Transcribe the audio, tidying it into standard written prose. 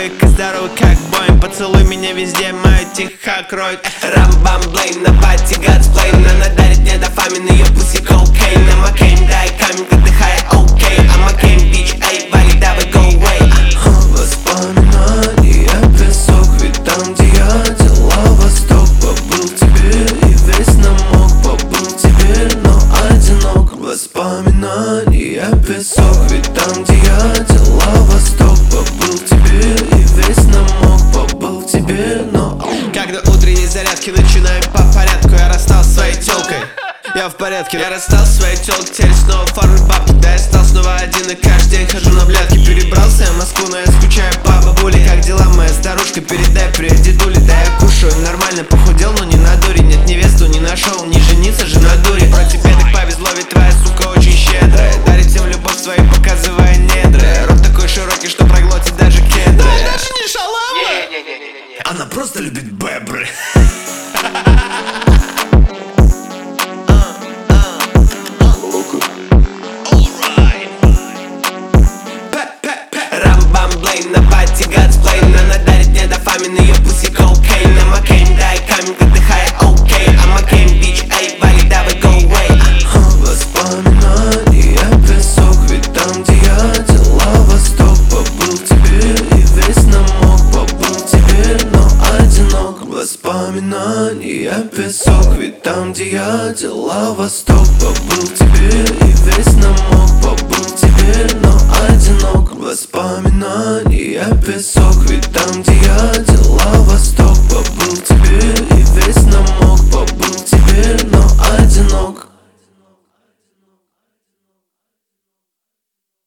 и здоровый как Боинг. Поцелуй меня везде, мое тихо кроет. Рамбам, блейн, на пати, гадсплейн. Она дарит мне дофамин, ее пуси кокейн. I'm a cane, дай камень, отдыхай, окей. I'm a cane, bitch, эй, вали, давай, go away. Воспоминания, песок, ведь там, где я дела восток. Побыл тебе и весь намок, побыл тебе, но одинок. Воспоминания, песок, ведь там, где я дела восток. Побыл тебе и весь намок, побыл тебе, но... Когда утренние зарядки начинаем по порядку, я расстался с своей тёлкой. Я в порядке, я расстался с своей тёлкой. Теперь снова фармлю бабки, да я стал снова один. И каждый день хожу на блядки. Перебрался я в Москву, но я скучаю по бабуле. Как дела, моя старушка, передай привет дедуле. Да я кушаю нормально, похудел, но не на дуре. Нет, невесту не нашел, не жениться же на дуре. Про тебе так повезло, ведь твоя сука очень щедрая. Дарит всем любовь свою, показывая недра. Рот такой широкий, что проглотит даже кедры. Даже не шалава. Она просто любит бебры. Рамбам, блейн, на пати, гадсплейн. Она дарит мне дофамин, ее пуси кокейн. I'm a cane, дай камень, отдыхай, окей. I'm a cane, bitch, эй, вали, давай, go away. Воспоминания, песок, ведь там, где я дела восток. Побыл тебе и весь намок, побыл тебе, но одинок. Воспоминания, песок, ведь там, где я дела восток. Побыл тебе и весь намок, побыл тебе, но одинок. Воспоминания, песок, ведь там, где я дела восток.